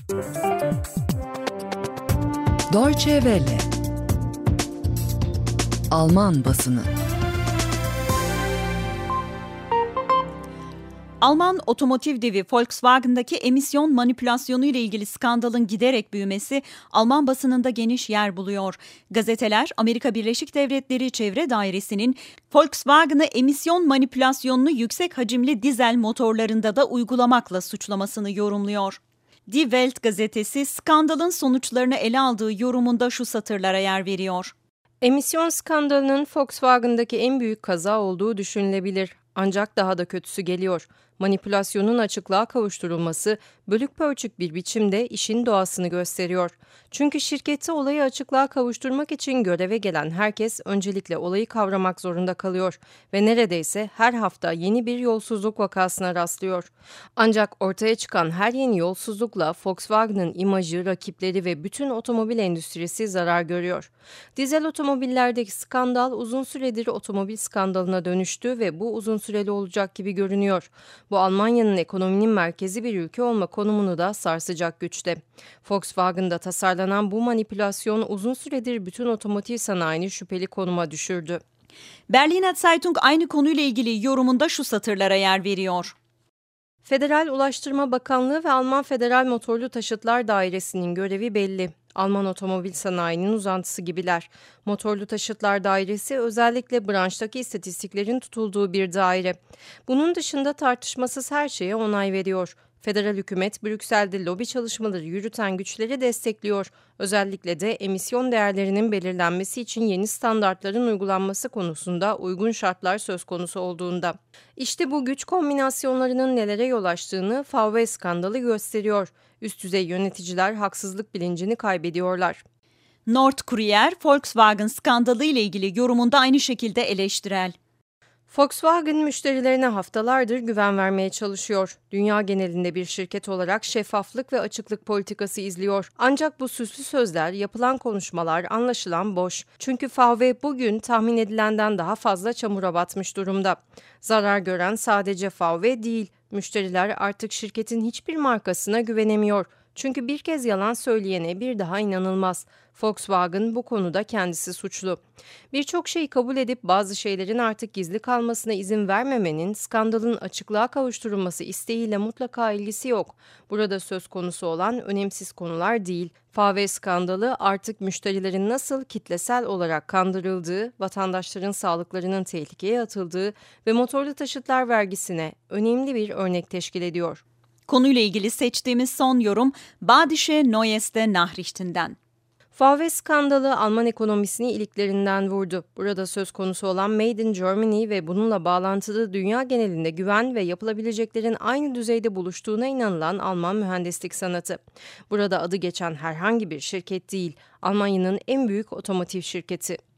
Deutsche Welle. Alman basını. Alman otomotiv devi Volkswagen'daki emisyon manipülasyonu ile ilgili skandalın giderek büyümesi Alman basınında geniş yer buluyor. Gazeteler, Amerika Birleşik Devletleri Çevre Dairesi'nin Volkswagen'ı emisyon manipülasyonunu yüksek hacimli dizel motorlarında da uygulamakla suçlamasını yorumluyor. Die Welt gazetesi skandalın sonuçlarını ele aldığı yorumunda şu satırlara yer veriyor. Emisyon skandalının Volkswagen'daki en büyük kaza olduğu düşünülebilir. Ancak daha da kötüsü geliyor. Manipülasyonun açıklığa kavuşturulması bölük pörçük bir biçimde işin doğasını gösteriyor. Çünkü şirkette olayı açıklığa kavuşturmak için göreve gelen herkes öncelikle olayı kavramak zorunda kalıyor ve neredeyse her hafta yeni bir yolsuzluk vakasına rastlıyor. Ancak ortaya çıkan her yeni yolsuzlukla Volkswagen'ın imajı, rakipleri ve bütün otomobil endüstrisi zarar görüyor. Dizel otomobillerdeki skandal uzun süredir otomobil skandalına dönüştü ve bu uzun süreli olacak gibi görünüyor. Bu Almanya'nın ekonominin merkezi bir ülke olma konumunu da sarsacak güçte. Volkswagen'da tasarlanan bu manipülasyon uzun süredir bütün otomotiv sanayini şüpheli konuma düşürdü. Berliner Zeitung aynı konuyla ilgili yorumunda şu satırlara yer veriyor. Federal Ulaştırma Bakanlığı ve Alman Federal Motorlu Taşıtlar Dairesi'nin görevi belli. Alman otomobil sanayinin uzantısı gibiler. Motorlu Taşıtlar Dairesi özellikle branştaki istatistiklerin tutulduğu bir daire. Bunun dışında tartışmasız her şeye onay veriyor. Federal hükümet Brüksel'de lobi çalışmaları yürüten güçleri destekliyor. Özellikle de emisyon değerlerinin belirlenmesi için yeni standartların uygulanması konusunda uygun şartlar söz konusu olduğunda. İşte bu güç kombinasyonlarının nelere yol açtığını VW skandalı gösteriyor. Üst düzey yöneticiler haksızlık bilincini kaybediyorlar. Nordkurier, Volkswagen skandalı ile ilgili yorumunda aynı şekilde eleştirel. Volkswagen müşterilerine haftalardır güven vermeye çalışıyor. Dünya genelinde bir şirket olarak şeffaflık ve açıklık politikası izliyor. Ancak bu süslü sözler, yapılan konuşmalar anlaşılan boş. Çünkü VW bugün tahmin edilenden daha fazla çamura batmış durumda. Zarar gören sadece VW değil, müşteriler artık şirketin hiçbir markasına güvenemiyor. Çünkü bir kez yalan söyleyene bir daha inanılmaz. Volkswagen bu konuda kendisi suçlu. Birçok şeyi kabul edip bazı şeylerin artık gizli kalmasına izin vermemenin skandalın açıklığa kavuşturulması isteğiyle mutlaka ilgisi yok. Burada söz konusu olan önemsiz konular değil. VW skandalı artık müşterilerin nasıl kitlesel olarak kandırıldığı, vatandaşların sağlıklarının tehlikeye atıldığı ve motorlu taşıtlar vergisine önemli bir örnek teşkil ediyor. Konuyla ilgili seçtiğimiz son yorum Badische Neueste Nachrichten'den. VW skandalı Alman ekonomisini iliklerinden vurdu. Burada söz konusu olan Made in Germany ve bununla bağlantılı dünya genelinde güven ve yapılabileceklerin aynı düzeyde buluştuğuna inanılan Alman mühendislik sanatı. Burada adı geçen herhangi bir şirket değil, Almanya'nın en büyük otomotiv şirketi.